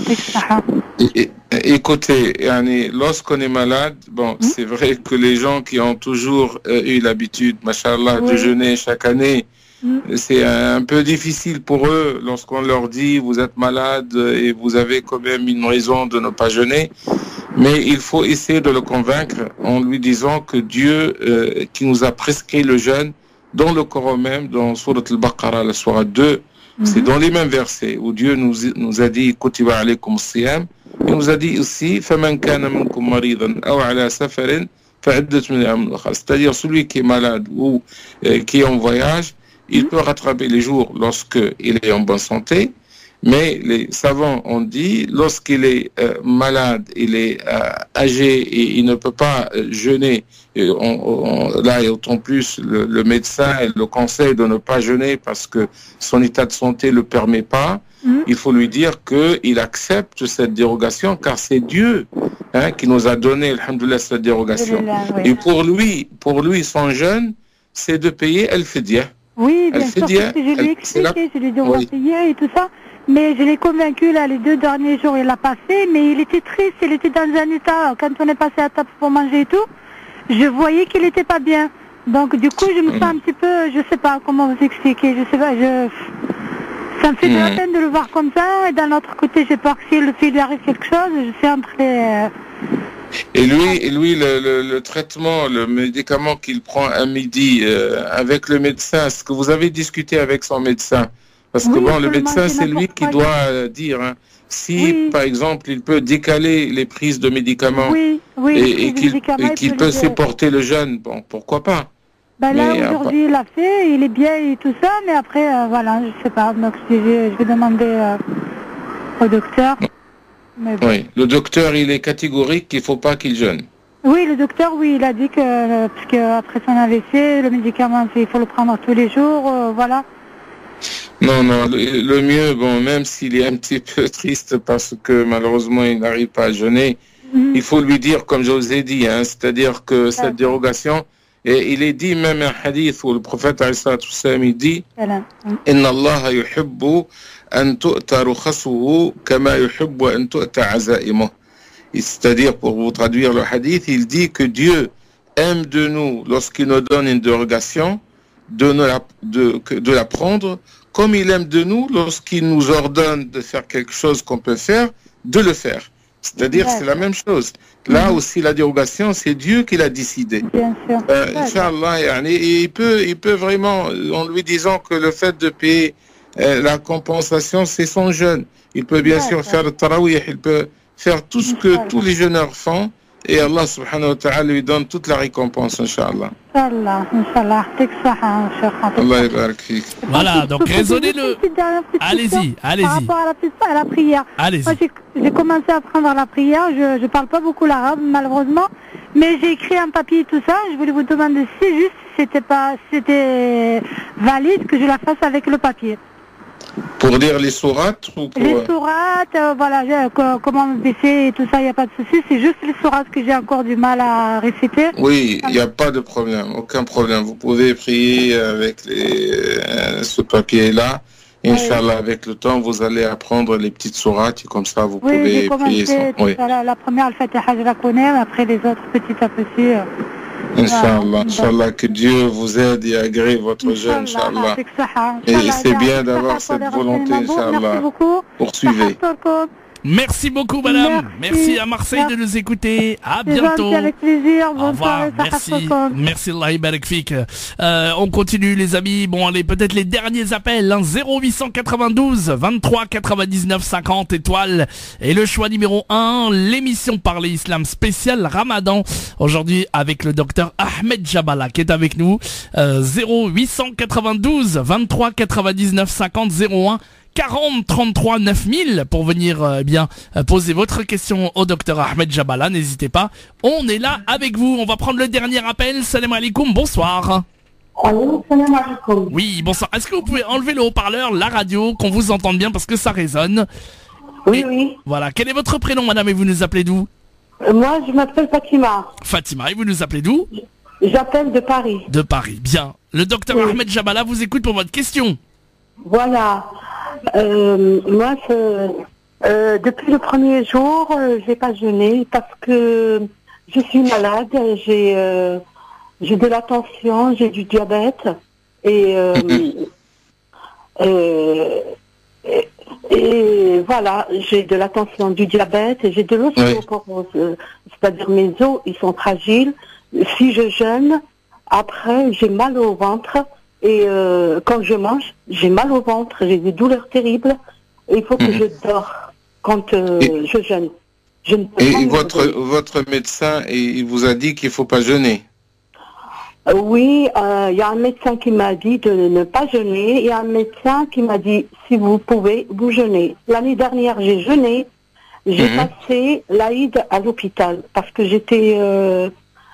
Écoutez, lorsqu'on est malade, bon, mm-hmm. c'est vrai que les gens qui ont toujours euh, eu l'habitude, mashallah, oui. de jeûner chaque année, mm-hmm. c'est un, un peu difficile pour eux lorsqu'on leur dit vous êtes malade et vous avez quand même une raison de ne pas jeûner. Mais il faut essayer de le convaincre en lui disant que Dieu, euh, qui nous a prescrit le jeûne, dans le Coran même, dans Surat al-Baqarah, la Surah deux, mm-hmm. c'est dans les mêmes versets où Dieu nous, nous a dit Kutiba alaykum siyam. Il nous a dit aussi فَمَنْ كَانَ مِنْكُمْ مَرِيضًا أَوْ عَلَى سَفَرٍ فَعِدَّةٌ مِنْ أَيَّامٍ أُخَرَ. C'est-à-dire celui qui est malade ou euh, qui est en voyage, il peut rattraper les jours lorsqu'il est en bonne santé, mais les savants ont dit lorsqu'il est euh, malade, il est euh, âgé et il ne peut pas euh, jeûner, et on, on, là et autant plus le, le médecin le conseille de ne pas jeûner parce que son état de santé ne le permet pas. Mmh. Il faut lui dire qu'il accepte cette dérogation car c'est Dieu hein, qui nous a donné, alhamdoulilah, cette dérogation. Oui. Et pour lui, pour lui, son jeûne, c'est de payer el-Fidya. Oui, bien sûr, je lui ai expliqué, la... je lui ai dit on oui. va payer et tout ça, mais je l'ai convaincu là les deux derniers jours, il l'a passé, mais il était triste, il était dans un état, quand on est passé à table pour manger et tout, je voyais qu'il n'était pas bien. Donc du coup, je me sens mmh. un petit peu, je sais pas comment vous expliquer, je sais pas, je... Ça me fait mmh. de la peine de le voir comme ça, et d'un autre côté, j'ai peur que s'il lui arrive quelque chose, je suis entre les... Et lui, et lui le, le, le traitement, le médicament qu'il prend à midi euh, avec le médecin, est-ce que vous avez discuté avec son médecin? Parce que oui, bon, le médecin, c'est lui qui doit euh, dire hein, si, oui. par exemple, il peut décaler les prises de médicaments oui, oui, et, et qu'il qu'il peut supporter le jeûne, bon, pourquoi pas? Ben là, aujourd'hui, il l'a fait, il est bien et tout ça, mais après, euh, voilà, je sais pas, donc je, je vais demander euh, au docteur. Mais bon. Oui, le docteur, il est catégorique qu'il ne faut pas qu'il jeûne. Oui, le docteur, oui, il a dit que, euh, parce qu'après son A V C, le médicament, il faut le prendre tous les jours, euh, voilà. Non, non, le, le mieux, bon, même s'il est un petit peu triste parce que malheureusement, il n'arrive pas à jeûner, mm-hmm. il faut lui dire, comme je vous ai dit, hein, c'est-à-dire que cette ouais. dérogation, et il est dit même un hadith où le prophète, alayhi salatu wassalam, il dit « Inna Allah yuhibbu an tu'ta rukhasuhu kama yuhibbu an tu'ta azaimuh » C'est-à-dire, pour vous traduire le hadith, il dit que Dieu aime de nous, lorsqu'il nous donne une dérogation, de, la, de, de la prendre, comme il aime de nous, lorsqu'il nous ordonne de faire quelque chose qu'on peut faire, de le faire. C'est-à-dire, c'est la même chose. Là mmh. aussi, la dérogation, c'est Dieu qui l'a décidé. Bien sûr. Euh, Inch'Allah, et il peut, il peut vraiment, en lui disant que le fait de payer euh, la compensation, c'est son jeûne. Il peut bien sûr faire le tarawih, il peut faire tout ce que tous les jeûneurs font, et Allah subhanahu wa ta'ala lui donne toute la récompense, Inch'Allah. Inch'Allah, Inch'Allah. Allah yabarak fik. Voilà, donc raisonnez-le. Allez-y, allez-y. Par rapport à la, à la prière. Allez-y. Moi, j'ai commencé à apprendre la prière, je ne parle pas beaucoup l'arabe, malheureusement, mais j'ai écrit un papier et tout ça, je voulais vous demander si juste c'était pas, c'était valide que je la fasse avec le papier. Pour lire les sourates ou pour... Les sourates, euh, voilà, euh, comment me baisser et tout ça, il n'y a pas de souci. C'est juste les sourates que j'ai encore du mal à réciter. Oui, il n'y a pas de problème, aucun problème. Vous pouvez prier avec les, euh, ce papier-là. Inch'Allah, avec le temps, vous allez apprendre les petites sourates et comme ça, vous oui, pouvez j'ai commencé, prier. Sans... Oui, la, la première, le Fatiha, je la connais, mais après les autres, petit à petit... Euh... Inch'Allah, Inch'Allah, que Dieu vous aide et agrée votre jeûne, Inch'Allah. Et c'est bien d'avoir cette volonté, Inch'Allah. Merci beaucoup. Poursuivez. Merci beaucoup, madame. Merci, Merci. à Marseille Merci. de nous écouter. À C'est bientôt. gentil, avec plaisir. Au Bonne revoir, soirée, ça merci, reste ensemble. merci Allah Ibarak Fik. Euh, on continue les amis, bon allez, peut-être les derniers appels, hein. zéro huit cent quatre-vingt-douze, vingt-trois, quatre-vingt-dix-neuf, cinquante étoiles, et le choix numéro un, l'émission Parler Islam spécial Ramadan, aujourd'hui avec le docteur Ahmed Jabala qui est avec nous, euh, zéro huit cent quatre-vingt-douze, vingt-trois, quatre-vingt-dix-neuf, cinquante, zéro un, quarante, trente-trois, neuf mille pour venir euh, eh bien euh, poser votre question au docteur Ahmed Jabala, n'hésitez pas, on est là avec vous. On va prendre le dernier appel. Salam alaikum, bonsoir. Oui, bonsoir. Est-ce que vous pouvez enlever le haut-parleur, la radio, qu'on vous entende bien parce que ça résonne? Oui, et, oui. Voilà, quel est votre prénom madame et vous nous appelez d'où? Euh, moi, je m'appelle Fatima. Fatima, et vous nous appelez d'où? J'appelle de Paris. De Paris, bien. Le docteur oui. Ahmed Jabala vous écoute pour votre question. Voilà. Euh, moi, je, euh, depuis le premier jour, euh, j'ai pas jeûné parce que je suis malade, j'ai euh, j'ai de la tension, j'ai du diabète et, euh, euh, et, et voilà, j'ai de la tension, du diabète et j'ai de l'ostéoporose, oui. C'est-à-dire mes os, ils sont fragiles. Si je jeûne, après j'ai mal au ventre. Et euh, quand je mange, j'ai mal au ventre, j'ai des douleurs terribles. Et il faut que mmh. je dors quand euh, et, je jeûne. Je ne peux et pas votre, votre médecin, il vous a dit qu'il ne faut pas jeûner? euh, Oui, il euh, y a un médecin qui m'a dit de ne pas jeûner. Il y a un médecin qui m'a dit, si vous pouvez, vous jeûnez. L'année dernière, j'ai jeûné. J'ai mmh. passé l'Aïd à l'hôpital parce que j'étais, euh,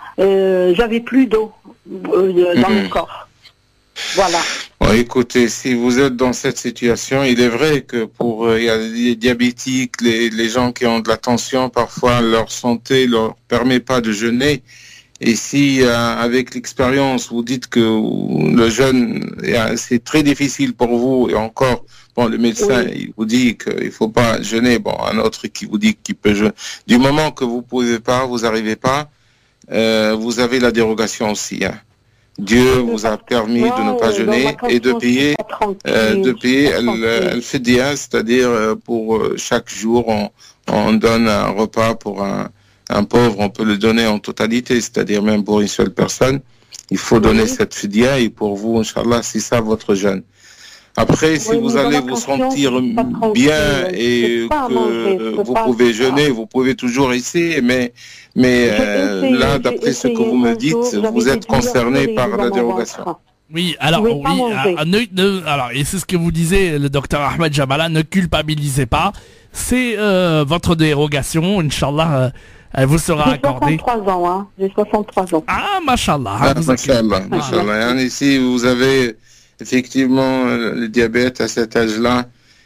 euh, j'avais plus d'eau euh, dans mmh. le corps. Voilà. Bon, écoutez, si vous êtes dans cette situation, il est vrai que pour euh, il y a les diabétiques, les, les gens qui ont de la tension, parfois leur santé leur permet pas de jeûner. Et si euh, avec l'expérience vous dites que le jeûne c'est très difficile pour vous et encore bon le médecin oui. il vous dit qu'il faut pas jeûner, bon un autre qui vous dit qu'il peut jeûner. Du moment que vous pouvez pas, vous arrivez pas, euh, vous avez la dérogation aussi. Hein. Dieu vous a permis de ne pas jeûner et de payer, euh, de payer elle fait dia, c'est-à-dire euh, pour chaque jour on, on donne un repas pour un, un pauvre, on peut le donner en totalité, c'est-à-dire même pour une seule personne, il faut oui. donner cette fidia et pour vous, Inch'Allah, c'est ça votre jeûne. Après, oui, si vous allez vous sentir bien et que manger, vous pouvez jeûner, vous pouvez toujours essayer, mais mais euh, essayé, là, d'après ce que vous me dites, jour, vous êtes concerné par la dérogation. Oui, alors oui, à, à, ne, ne, alors et c'est ce que vous disiez, le docteur Ahmed Jabala, ne culpabilisez pas, c'est euh, votre dérogation, Inch'Allah. Euh, Elle vous sera accordée. J'ai soixante-trois ans, hein. J'ai soixante-trois ans. Ah, mashallah. Ah, mashallah, mashallah. Et si vous avez effectivement le diabète à cet âge-là,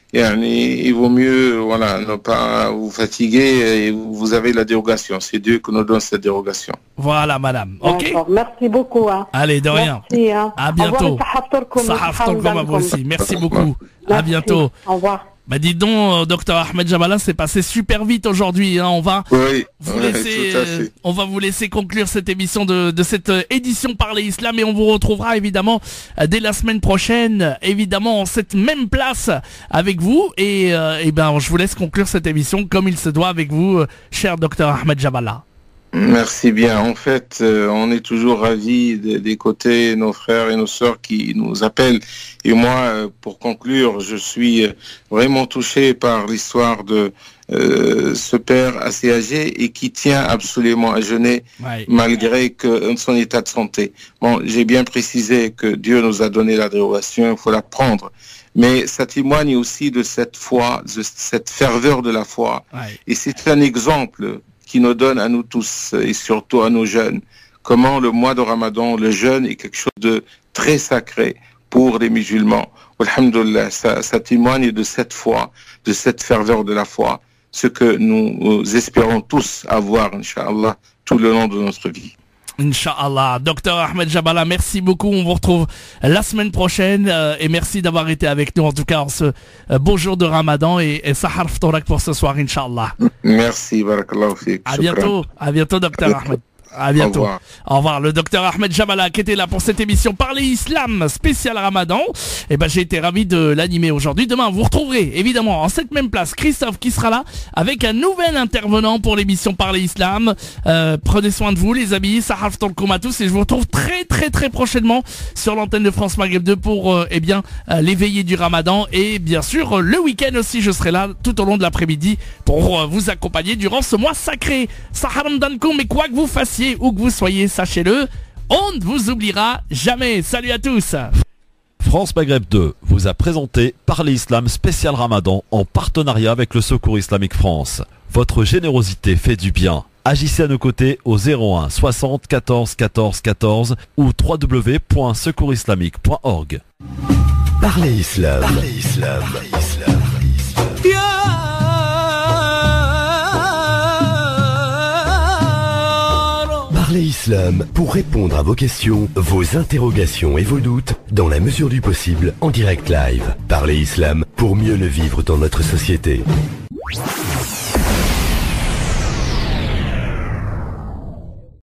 il vaut mieux, voilà, ne pas vous fatiguer et vous avez la dérogation. C'est Dieu qui nous donne cette dérogation. Voilà, madame. Ok. D'accord. Merci beaucoup, hein. Allez, de rien. Merci, hein. À bientôt. Sahaftorkum à vous aussi. Merci beaucoup. Merci. À bientôt. Au revoir. Bah dis donc, docteur Ahmed Jabala, c'est passé super vite aujourd'hui. Hein. On va oui, vous oui, laisser, euh, on va vous laisser conclure cette émission de, de cette euh, édition Parler Islam et on vous retrouvera évidemment euh, dès la semaine prochaine, évidemment en cette même place avec vous et, euh, et ben je vous laisse conclure cette émission comme il se doit avec vous, euh, cher docteur Ahmed Jabala. Merci bien. En fait, euh, on est toujours ravis d'écouter nos frères et nos sœurs qui nous appellent. Et moi, euh, pour conclure, je suis vraiment touché par l'histoire de euh, ce père assez âgé et qui tient absolument à jeûner ouais. malgré que son état de santé. Bon, j'ai bien précisé que Dieu nous a donné la dérogation, il faut la prendre. Mais ça témoigne aussi de cette foi, de cette ferveur de la foi. Ouais. Et c'est un exemple qui nous donne à nous tous et surtout à nos jeunes, comment le mois de Ramadan, le jeûne est quelque chose de très sacré pour les musulmans. Alhamdulillah, ça, ça témoigne de cette foi, de cette ferveur de la foi, ce que nous espérons tous avoir, Inch'Allah, tout le long de notre vie. Inch'Allah. Docteur Ahmed Jabala, merci beaucoup. On vous retrouve la semaine prochaine euh, et merci d'avoir été avec nous en tout cas en ce euh, beau jour de Ramadan et, et Sahar Ftorak pour ce soir, Inch'Allah. Merci, barakallahu fik. À bientôt, à bientôt, docteur Ahmed. À bientôt. Au revoir. Au revoir. Le docteur Ahmed Jamala qui était là pour cette émission Parler Islam spécial Ramadan. Et ben j'ai été ravi de l'animer aujourd'hui. Demain vous retrouverez évidemment en cette même place Christophe qui sera là avec un nouvel intervenant pour l'émission Parler Islam. Euh, prenez soin de vous les amis. Sahar Ftonkoum à tous et je vous retrouve très très très prochainement sur l'antenne de France Maghreb deux pour euh, eh bien euh, l'éveillé du Ramadan et bien sûr euh, le week-end aussi je serai là tout au long de l'après-midi pour euh, vous accompagner durant ce mois sacré. Sahar Mdankoum, mais quoi que vous fassiez où que vous soyez, sachez-le, on ne vous oubliera jamais. Salut à tous. France Maghreb deux vous a présenté Parler Islam spécial Ramadan en partenariat avec le Secours Islamique France. Votre générosité fait du bien. Agissez à nos côtés au zéro un soixante quatorze quatorze quatorze ou w w w point secours islamique point org. Parler Islam. Parler Islam. Parler Islam. Parler Islam pour répondre à vos questions, vos interrogations et vos doutes dans la mesure du possible en direct live. Parler Islam pour mieux le vivre dans notre société.